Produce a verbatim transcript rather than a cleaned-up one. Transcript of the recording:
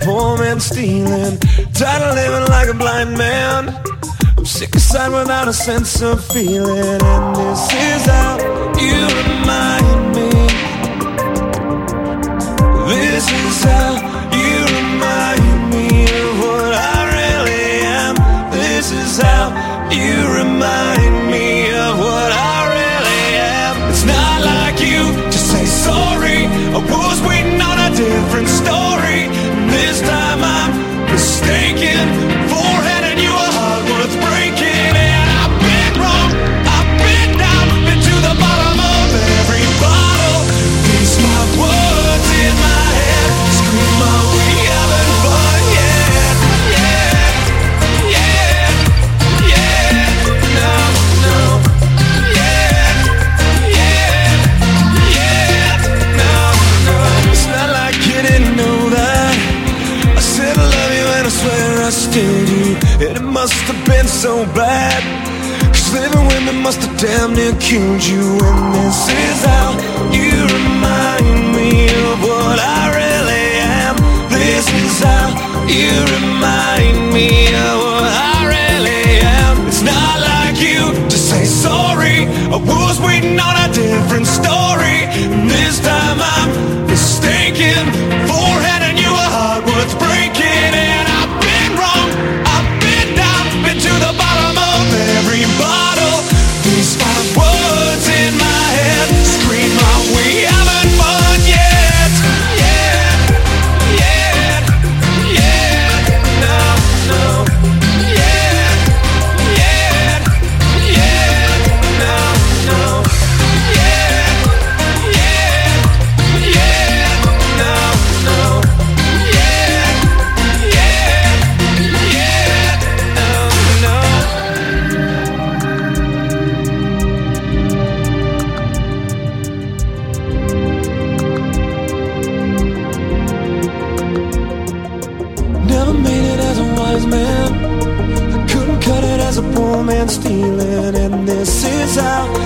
poor man stealing. Tired of living like a blind man. I'm sick aside without a sense of feeling. And this is how you remind me. This is how you remind me of what I really am. This is how you remind me of what I really am. It's not like you to say sorry. I was waiting on a different story. This time I'm mistaken for handing you a heart worth breaking. And I've been wrong, I've been down, been to the bottom of every bottle. These my words in my head scream out, we haven't fun yet. Yeah, yeah, yeah, no, no. Yeah, yeah, yeah, no, no. It's not like you didn't know that I said I love you and I swear I still do. And it must have been so bad, 'cause living with me must have damn near killed you. And this is how you remind me of what I really am. This is how you remind me of what I really am. It's not like you to say sorry. I was waiting on a different story. And this time I'm mistaken for handing you a heart worth breaking. And I've been wrong, I've been down, been to the bottom of every bottle. These five words in my head scream out, we haven't fun yet. Yeah, yeah, yeah, no, no. Yeah, yeah, yeah, no, no. Yeah, yeah, yeah, no, no. Yeah, yeah, yeah, no, no. Never made it as a wise man. I couldn't cut it as a poor man stealing. And this is how